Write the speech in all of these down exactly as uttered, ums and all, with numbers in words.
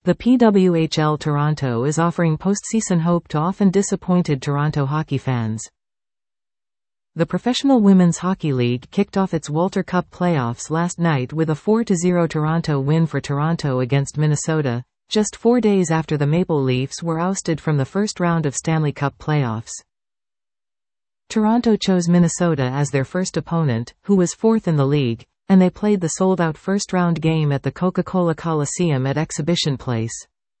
The P W H L Toronto is offering postseason hope to often disappointed Toronto hockey fans. The Professional Women's Hockey League kicked off its Walter Cup playoffs last night with a four to zero Toronto win for Toronto against Minnesota, just four days after the Maple Leafs were ousted from the first round of Stanley Cup playoffs. Toronto chose Minnesota as their first opponent, who was fourth in the league, and they played the sold-out first-round game at the Coca-Cola Coliseum at Exhibition Place.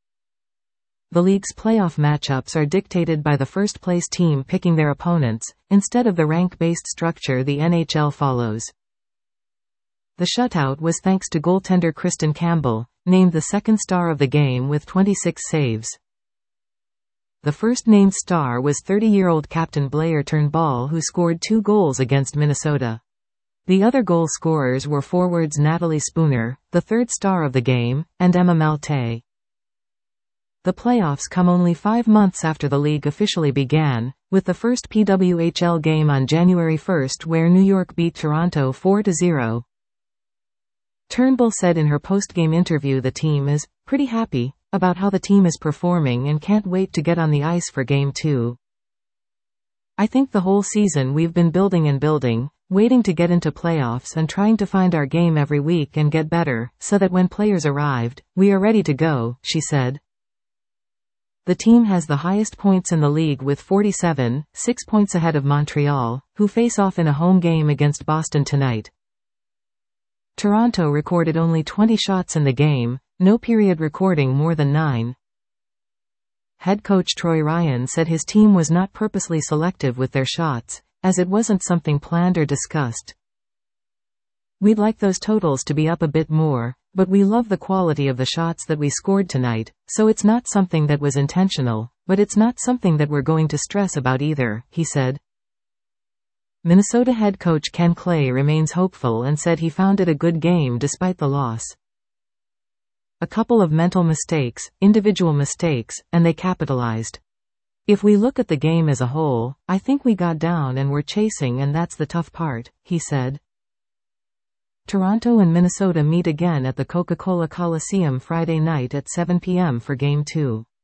The league's playoff matchups are dictated by the first-place team picking their opponents, instead of the rank-based structure the N H L follows. The shutout was thanks to goaltender Kristen Campbell, named the second star of the game with twenty-six saves. The first-named star was thirty-year-old captain Blair Turnbull, who scored two goals against Minnesota. The other goal scorers were forwards Natalie Spooner, the third star of the game, and Emma Malte. The playoffs come only five months after the league officially began, with the first P W H L game on January first where New York beat Toronto four to zero. Turnbull said in her post-game interview the team is pretty happy about how the team is performing and can't wait to get on the ice for Game two. I think the whole season we've been building and building, waiting to get into playoffs and trying to find our game every week and get better, so that when players arrived, we are ready to go, she said. The team has the highest points in the league with forty-seven, six points ahead of Montreal, who face off in a home game against Boston tonight. Toronto recorded only twenty shots in the game, no period recording more than nine. Head coach Troy Ryan said his team was not purposely selective with their shots, as it wasn't something planned or discussed. We'd like those totals to be up a bit more, but we love the quality of the shots that we scored tonight, so it's not something that was intentional, but it's not something that we're going to stress about either, he said. Minnesota head coach Ken Clay remains hopeful and said he found it a good game despite the loss. A couple of mental mistakes, individual mistakes, and they capitalized. If we look at the game as a whole, I think we got down and were chasing, and that's the tough part, he said. Toronto and Minnesota meet again at the Coca-Cola Coliseum Friday night at seven p m for Game two.